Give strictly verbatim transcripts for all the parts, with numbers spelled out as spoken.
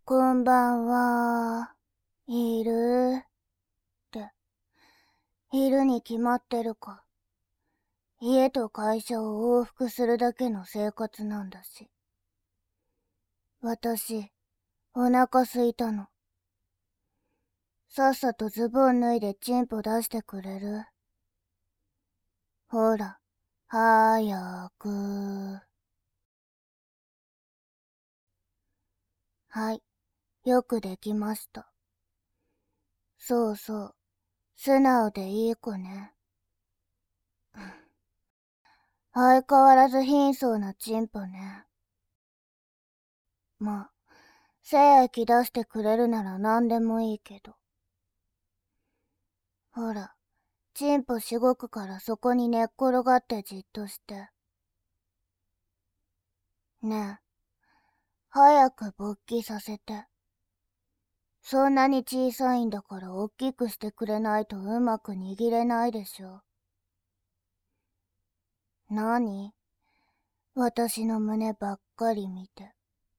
こんばんは。いるって、いるに決まってるか。家と会社を往復するだけの生活なんだし。私、お腹すいたの。さっさとズボン脱いでチンポ出してくれる？ほら、早く。はい、よくできました。そうそう、素直でいい子ね。相変わらず貧相なチンポね。まあ、精液出してくれるなら何でもいいけど。ほら、チンポしごくからそこに寝っ転がってじっとして。ねえ、早く勃起させて。そんなに小さいんだから大きくしてくれないとうまく握れないでしょ。なに？私の胸ばっかり見て。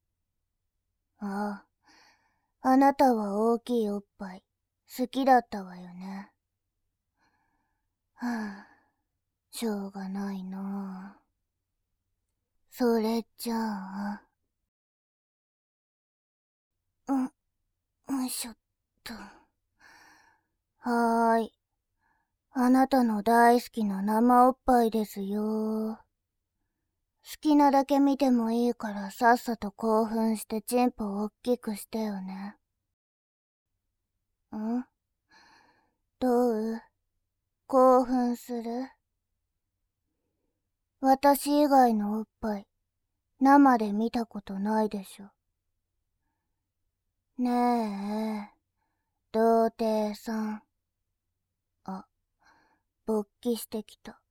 ああ、あなたは大きいおっぱい好きだったわよね。はあ、しょうがないなあ。それじゃあ、うん、よいしょっと。はーい。あなたの大好きな生おっぱいですよ。好きなだけ見てもいいからさっさと興奮してチンポをおっきくしてよね。ん？どう？興奮する？私以外のおっぱい、生で見たことないでしょ。ねえ、童貞さん。あ、勃起してきた。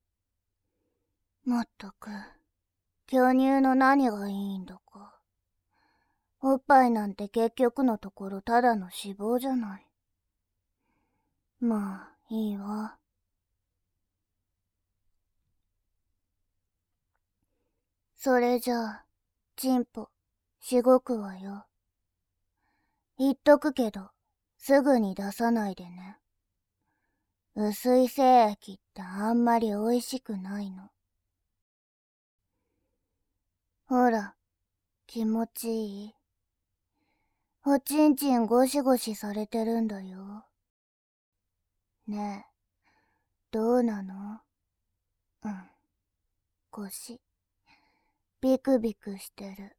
まったく、巨乳の何がいいんだか。おっぱいなんて結局のところただの脂肪じゃない。まあ、いいわ。それじゃあ、チンポ、しごくわよ。言っとくけど、すぐに出さないでね。薄い精液ってあんまり美味しくないの。ほら、気持ちいい？おちんちんゴシゴシされてるんだよ。ねえ、どうなの？うん、腰、ビクビクしてる。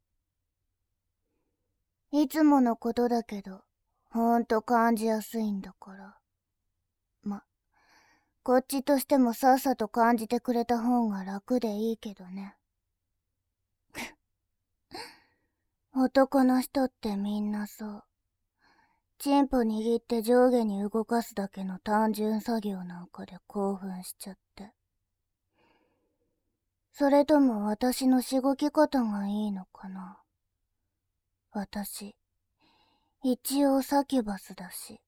いつものことだけど、ほんと感じやすいんだから。ま、こっちとしてもさっさと感じてくれた方が楽でいいけどね。男の人ってみんなそう。チンポ握って上下に動かすだけの単純作業なんかで興奮しちゃって。それとも私のしごき方がいいのかな。私、一応サキュバスだし。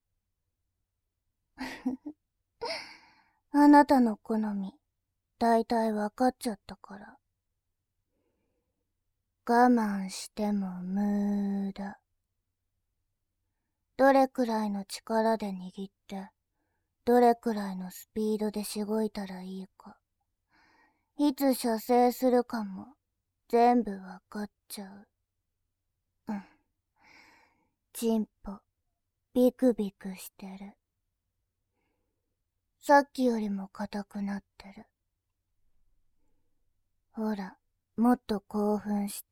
あなたの好み、だいたいわかっちゃったから。我慢しても無駄。どれくらいの力で握って、どれくらいのスピードでしごいたらいいか。いつ射精するかも、全部わかっちゃう。うん。チンポ、ビクビクしてる。さっきよりも硬くなってる。ほら、もっと興奮して。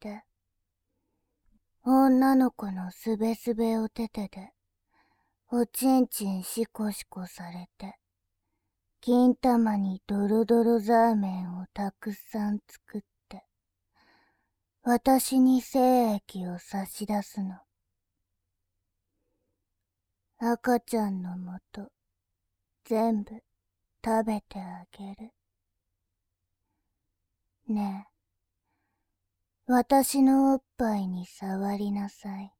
女の子のすべすべおててで、おちんちんシコシコされて、金玉にドロドロザーメンをたくさん作って、私に精液を差し出すの。赤ちゃんのもと、全部食べてあげる。ねえ、私のおっぱいに触りなさい。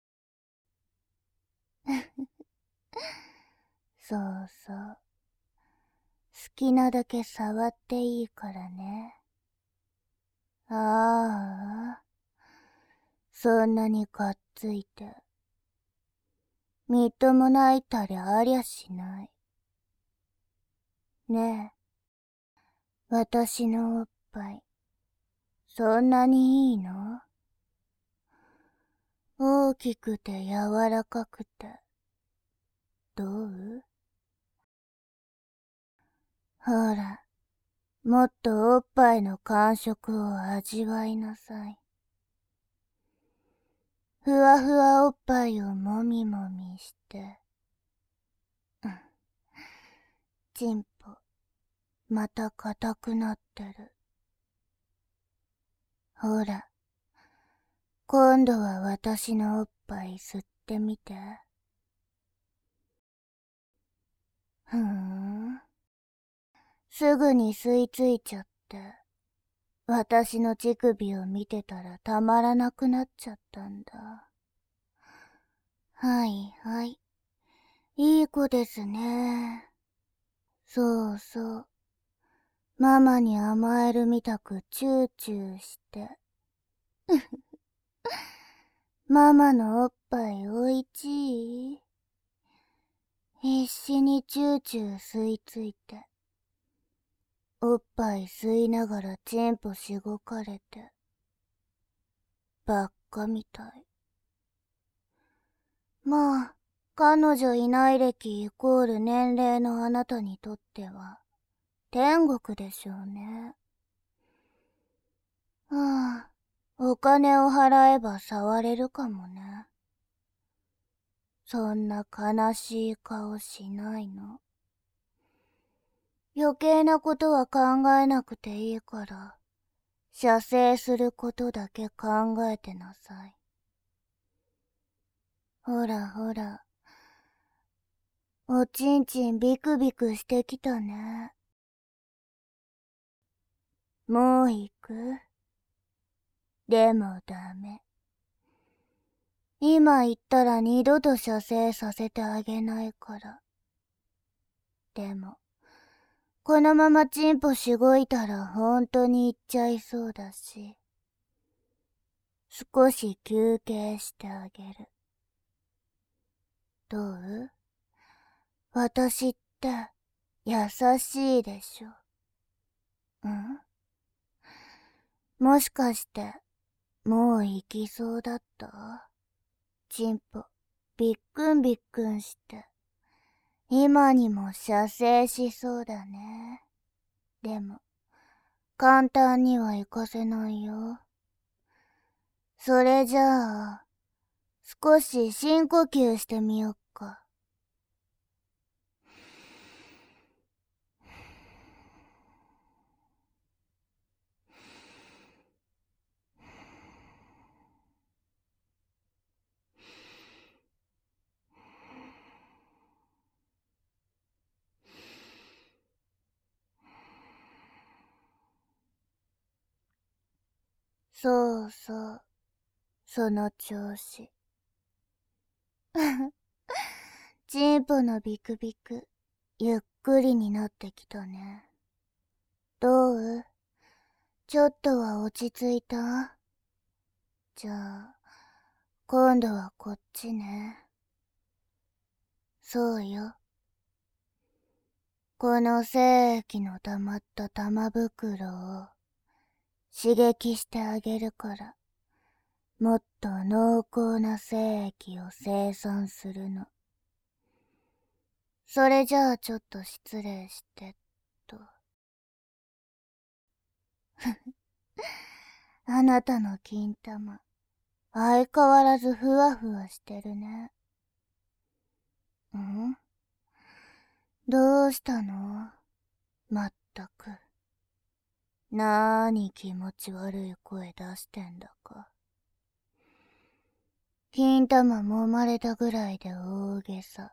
そうそう。好きなだけ触っていいからね。ああ、 そんなにかっついて。みっともないったりありゃしない。ねえ、私のおっぱい、そんなにいいの？大きくて柔らかくて、どう？ほら、もっとおっぱいの感触を味わいなさい。ふわふわおっぱいをもみもみして。うん。チンポ、また硬くなってる。ほら、今度は私のおっぱい吸ってみて。ふーん。すぐに吸い付いちゃって、私の乳首を見てたらたまらなくなっちゃったんだ。はいはい。いい子ですね。そうそう。ママに甘えるみたくチューチューして。ママのおっぱいおいちい？必死にチューチュー吸い付いて。おっぱい吸いながらチンポしごかれて。ばっかみたい。まあ、彼女いない歴イコール年齢のあなたにとっては、天国でしょうね。はあ、お金を払えば触れるかもね。そんな悲しい顔しないの。余計なことは考えなくていいから、射精することだけ考えてなさい。ほらほら、おちんちんビクビクしてきたね。もう行く？でもダメ。今言ったら二度と射精させてあげないから。でも、このままチンポしごいたらほんとに行っちゃいそうだし、少し休憩してあげる。どう？私って優しいでしょ。ん？もしかしてもう行きそうだった？チンポびっくんびっくんして、今にも射精しそうだね。でも簡単には行かせないよ。それじゃあ少し深呼吸してみよっか。そうそう、その調子。チンポのビクビク、ゆっくりになってきたね。どう？ちょっとは落ち着いた？じゃあ、今度はこっちね。そうよ。この精液の溜まった玉袋を刺激してあげるから、もっと濃厚な精液を生産するの。それじゃあちょっと失礼してっと。あなたの金玉、相変わらずふわふわしてるね。ん？どうしたの？まったく。なーに気持ち悪い声出してんだか。金玉揉まれたぐらいで大げさ。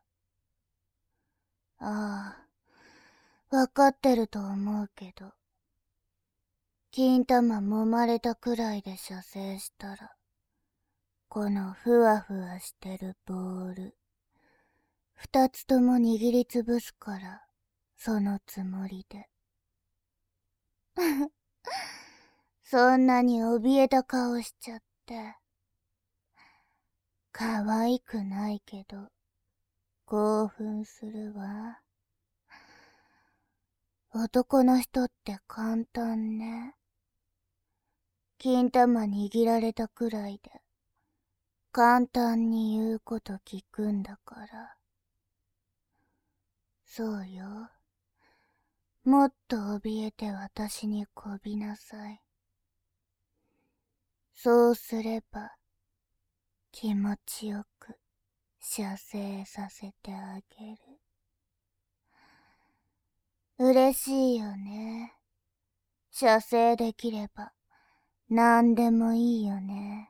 ああ、わかってると思うけど。金玉揉まれたくらいで射精したら、このふわふわしてるボール、二つとも握りつぶすから、そのつもりで。そんなに怯えた顔しちゃって。 可愛くないけど、興奮するわ。男の人って簡単ね。金玉握られたくらいで、簡単に言うこと聞くんだから。そうよ。もっと怯えて私にこびなさい。そうすれば、気持ちよく射精させてあげる。嬉しいよね。射精できれば何でもいいよね。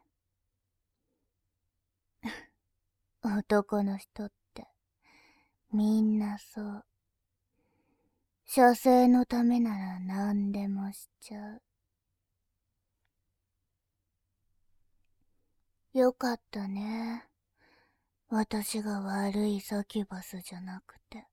男の人ってみんなそう。射精のためなら何でもしちゃう。よかったね。私が悪いサキュバスじゃなくて。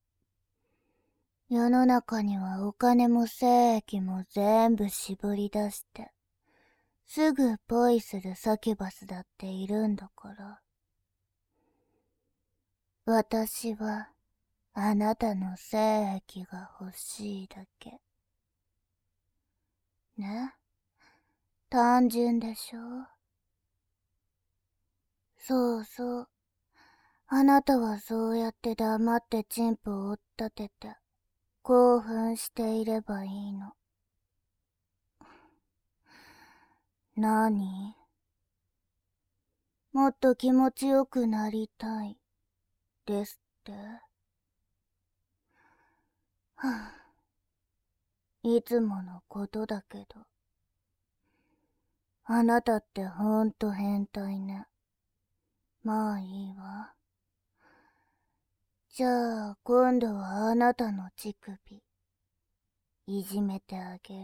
世の中にはお金も精液も全部絞り出して、すぐポイするサキュバスだっているんだから。私はあなたの精液が欲しいだけ。ね？単純でしょ？そうそう。あなたはそうやって黙ってチンポを追っ立てて、興奮していればいいの。なに？もっと気持ちよくなりたい、ですって？はぁ、いつものことだけど。あなたってほんと変態ね。まあいいわ。じゃあ今度はあなたの乳首、いじめてあげる。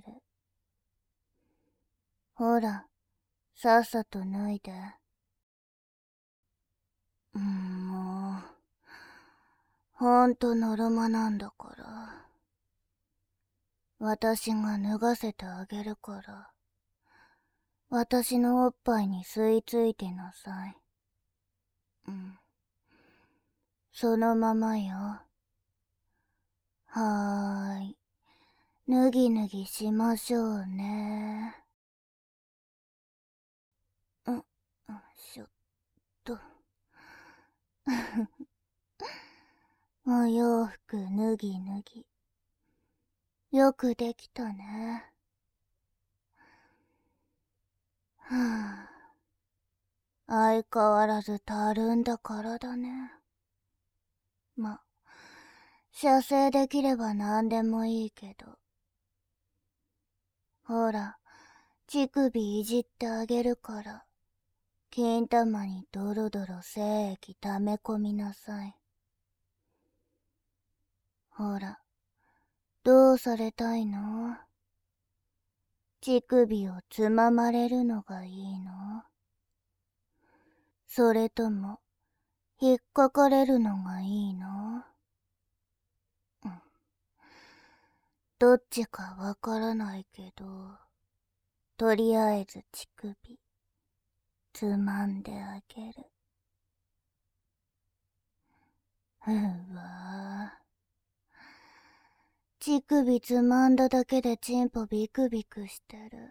ほら、さっさと脱いで。うん、もう、ほんとのろまなんだから。私が脱がせてあげるから。私のおっぱいに吸い付いてなさい。うん。そのままよ。はーい。脱ぎ脱ぎしましょうね。うん、しょっと。お洋服脱ぎ脱ぎ。よくできたね。はぁ。相変わらずたるんだからだね。ま、射精できれば何でもいいけど。ほら、乳首いじってあげるから、金玉にドロドロ精液溜め込みなさい。ほら、どうされたいの？乳首をつままれるのがいいの？それとも、引っかかれるのがいいの？うん。どっちかわからないけど、とりあえず乳首、つまんであげる。うわぁ。乳首つまんだだけでチンポビクビクしてる。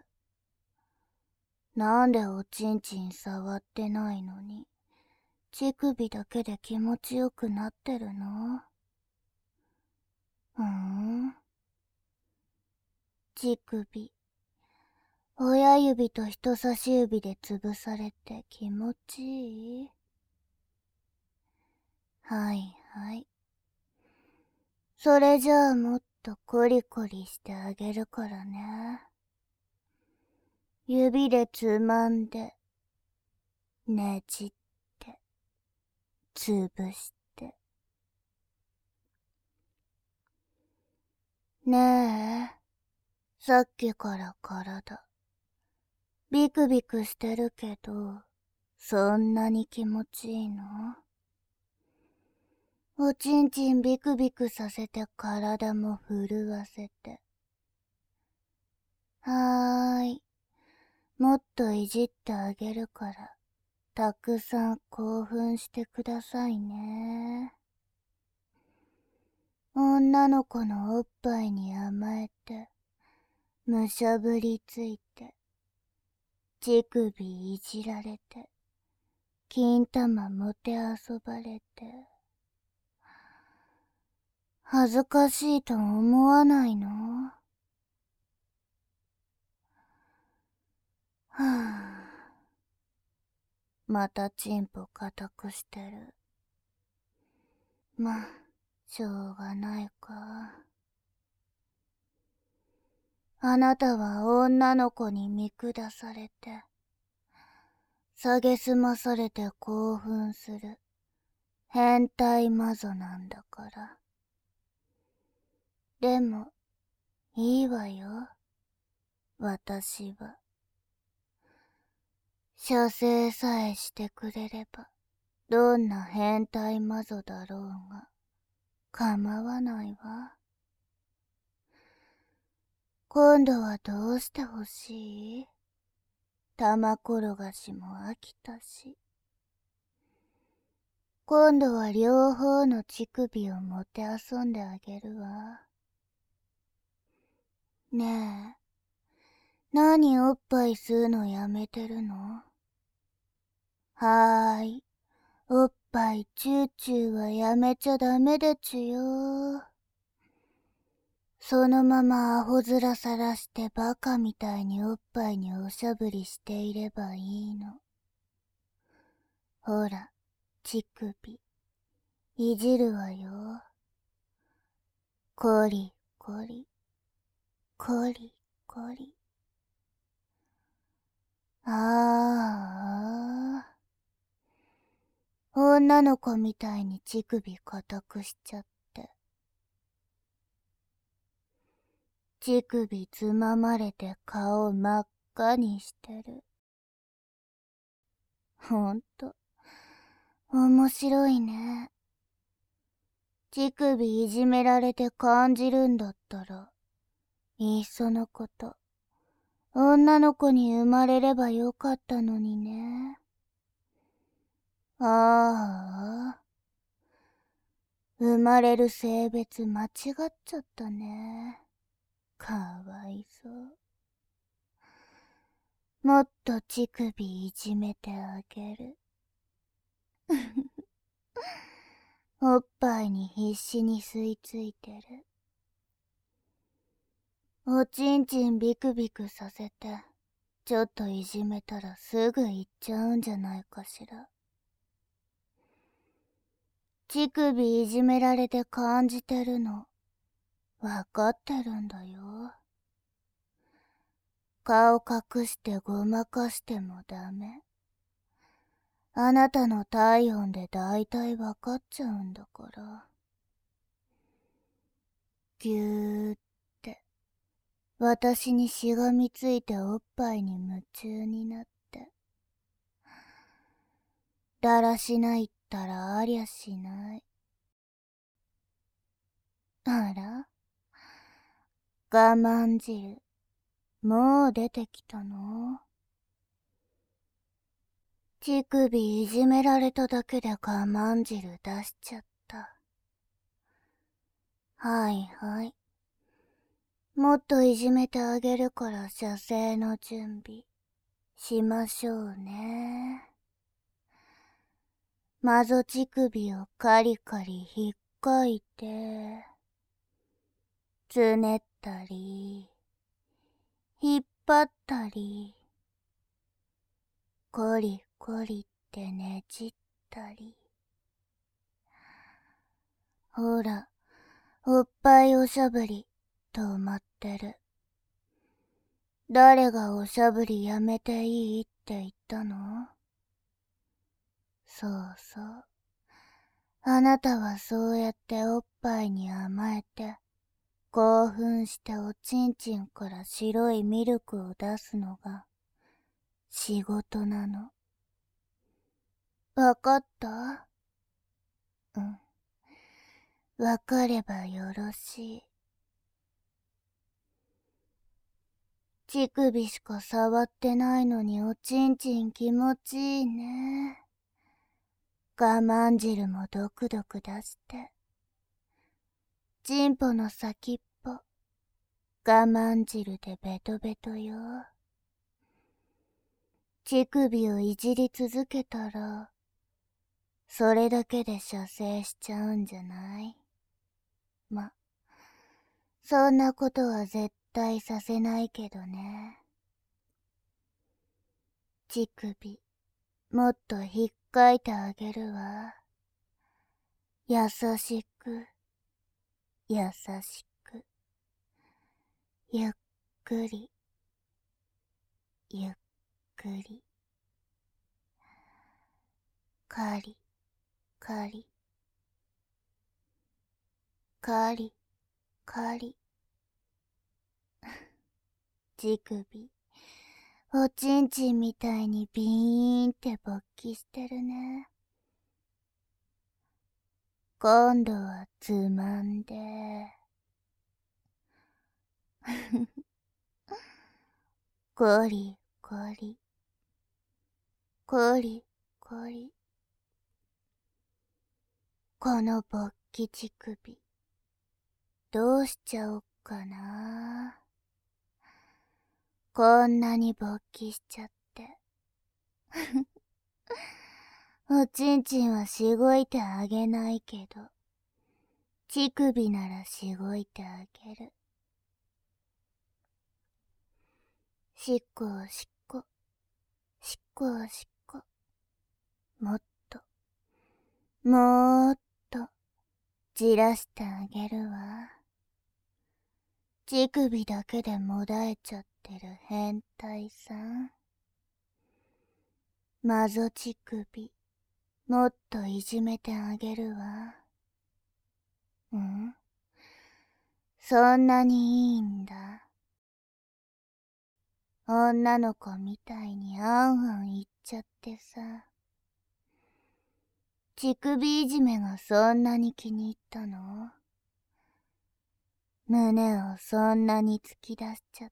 なんでおちんちん触ってないのに、乳首だけで気持ちよくなってるの？ふーん。乳首、親指と人差し指で潰されて気持ちいい？はいはい。それじゃあもっとコリコリしてあげるからね。指でつまんで、ねじって、つぶして。ねえ、さっきから体、ビクビクしてるけど、そんなに気持ちいいの？おちんちんビクビクさせて体も震わせて。はーい。もっといじってあげるからたくさん興奮してくださいね。女の子のおっぱいに甘えて、むしゃぶりついて、乳首いじられて、金玉もてあそばれて。恥ずかしいと思わないの？はぁ。またチンポ固くしてる。ま、しょうがないか。あなたは女の子に見下されて、蔑まされて興奮する変態魔女なんだから。でも、いいわよ。私は。射精さえしてくれれば、どんな変態魔女だろうが、構わないわ。今度はどうしてほしい？玉転がしも飽きたし。今度は両方の乳首をもてあそんであげるわ。ねえ、何おっぱい吸うのやめてるの？はーい、おっぱいチューチューはやめちゃダメでちゅよ。そのままアホ面さらしてバカみたいにおっぱいにおしゃぶりしていればいいの。ほら、乳首、いじるわよ。コリコリ、コリコリ。ああ。女の子みたいに乳首固くしちゃって。乳首つままれて顔真っ赤にしてる。ほんと、面白いね。乳首いじめられて感じるんだったら、いっそのこと、女の子に生まれればよかったのにね。ああ、生まれる性別間違っちゃったね。かわいそう。もっと乳首いじめてあげる。おっぱいに必死に吸い付いてる。おちんちんビクビクさせて、ちょっといじめたらすぐ行っちゃうんじゃないかしら。乳首いじめられて感じてるの、わかってるんだよ。顔隠してごまかしてもダメ。あなたの体温でだいたいわかっちゃうんだから。ぎゅーって、私にしがみついておっぱいに夢中になって。だらしないったらありゃしない。あら？我慢汁、もう出てきたの？乳首いじめられただけで我慢汁出しちゃった。はいはい。もっといじめてあげるから射精の準備しましょうね。マゾ乳首をカリカリひっかいて、つねったり、引っ張ったり、コリコリってねじったり。ほら、おっぱいおしゃぶり、止まってる。誰がおしゃぶりやめていいって言ったの？そうそう。あなたはそうやっておっぱいに甘えて、興奮しておちんちんから白いミルクを出すのが仕事なの。わかった？うん。わかればよろしい。 乳首しか触ってないのにおちんちん気持ちいいね。我慢汁もドクドク出して。チンポの先っぽ、我慢汁でベトベトよ。乳首をいじり続けたら、それだけで射精しちゃうんじゃない？ま、そんなことは絶対させないけどね。乳首、もっとひっかいてあげるわ。優しく、優しく、ゆっくり、ゆっくり。カリ、カリ、カリ、カリ。乳首、おちんちんみたいにビーンって勃起してるね。今度はつまんで。コリコリ、コリコリ。この勃起乳首、どうしちゃおっかな。こんなに勃起しちゃって。おちんちんはしごいてあげないけど、乳首ならしごいてあげる。しっこをしっこ、しっこをしっこ。もっと、もーっと、じらしてあげるわ。乳首だけでもだえちゃってる変態さん。マゾ乳首、もっといじめてあげるわ。ん？そんなにいいんだ。女の子みたいにあんあん言っちゃってさ。乳首いじめがそんなに気に入ったの？胸をそんなに突き出しちゃって。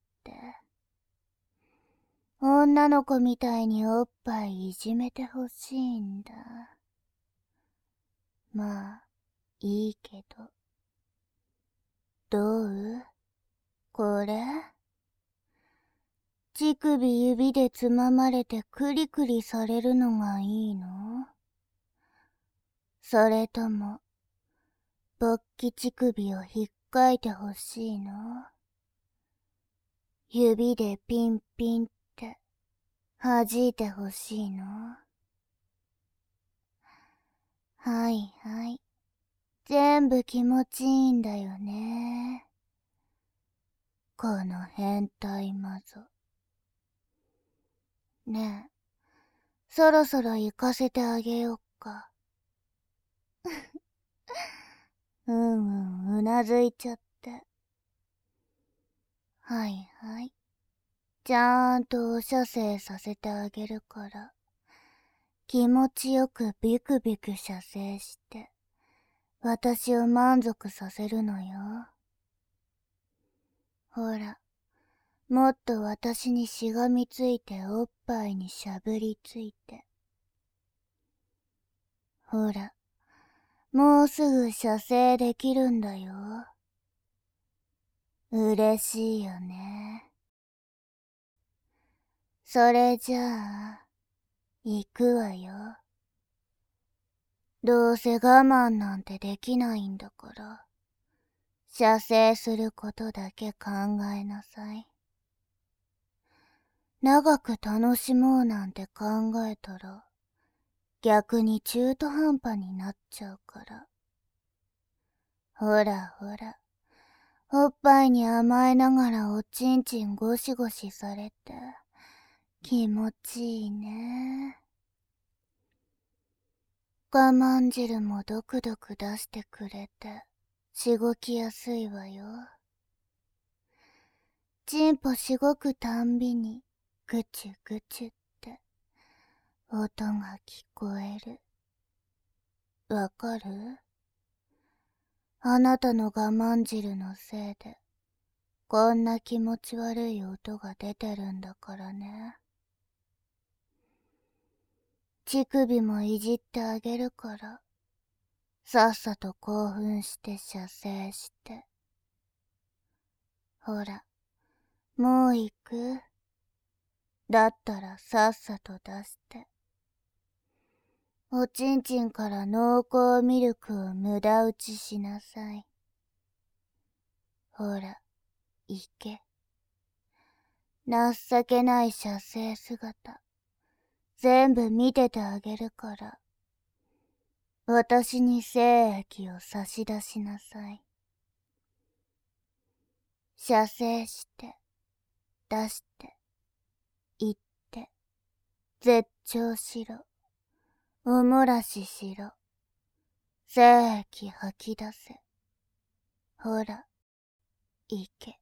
女の子みたいにおっぱいいじめてほしいんだ。まあ、いいけど。どう？これ？乳首指でつままれてクリクリされるのがいいの？それとも、勃起乳首をひっかいてほしいの？指でピンピンって弾いてほしいの？はいはい。全部気持ちいいんだよね。この変態マゾ。ねえ、そろそろ行かせてあげよっか。うんうん、うなずいちゃって。はいはい。ちゃんとお射精させてあげるから、気持ちよくビクビク射精して、私を満足させるのよ。ほら、もっと私にしがみついておっぱいにしゃぶりついて。ほら、もうすぐ射精できるんだよ。嬉しいよね。それじゃあ、行くわよ。どうせ我慢なんてできないんだから、射精することだけ考えなさい。長く楽しもうなんて考えたら、逆に中途半端になっちゃうから。ほらほら、おっぱいに甘えながらおちんちんゴシゴシされて、気持ちいいね。我慢汁もドクドク出してくれて、しごきやすいわよ。チンポしごくたんびに、ぐちゅぐちゅって、音が聞こえる。わかる？あなたの我慢汁のせいで、 こんな気持ち悪い音が出てるんだからね。乳首もいじってあげるから、さっさと興奮して射精して。ほら、もう行く？だったらさっさと出して。おちんちんから濃厚ミルクを無駄打ちしなさい。ほら、行け。情けない射精姿、全部見ててあげるから、私に精液を差し出しなさい。射精して、出して、言って、絶頂しろ。おもらししろ。精液吐き出せ。ほら、行け。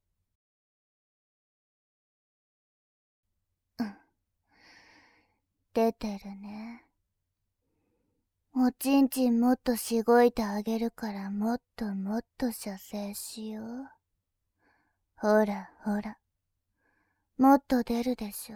うん。出てるね。おちんちんもっとしごいてあげるからもっともっと射精しよう。ほらほら。もっと出るでしょ。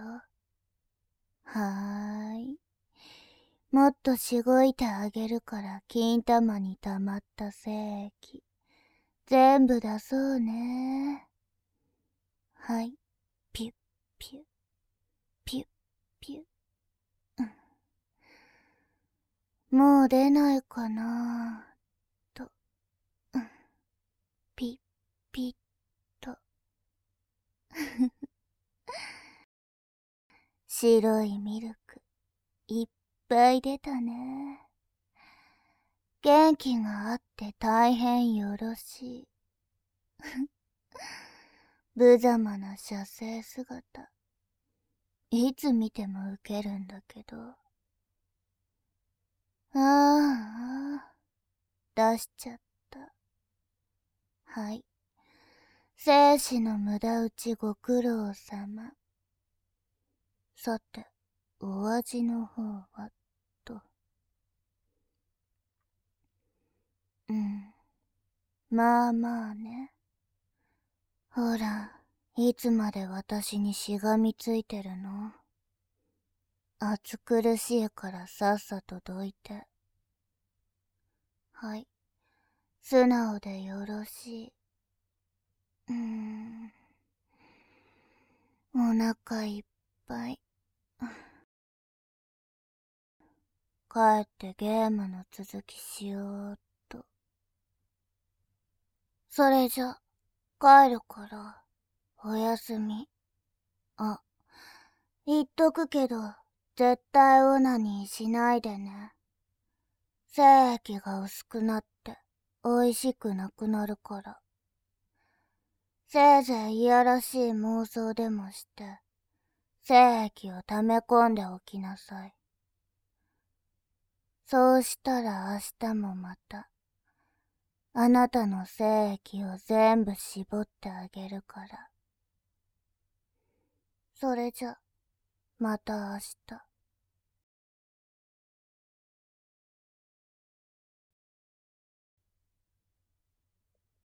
はーい。もっとしごいてあげるから金玉に溜まった精液。全部出そうね。はい。ピュッピュッ。ピュッピュッ。うん、もう出ないかなーと。うん、ピッピッと。白いミルク、いっぱい出たね。元気があって大変よろしい。無様な射精姿。いつ見てもウケるんだけど。ああ、出しちゃった。はい。生死の無駄打ちご苦労様。さて、お味の方は、と。うん。まあまあね。ほら、いつまで私にしがみついてるの？暑苦しいからさっさとどいて。はい。素直でよろしい。うーん。お腹いっぱい。帰ってゲームの続きしようっと。それじゃ、帰るから、おやすみ。あ、言っとくけど、絶対オナニーしないでね。精液が薄くなって、美味しくなくなるから。せいぜいいやらしい妄想でもして、精液を溜め込んでおきなさい。そうしたら明日もまた、あなたの精液を全部絞ってあげるから。それじゃ、また明日。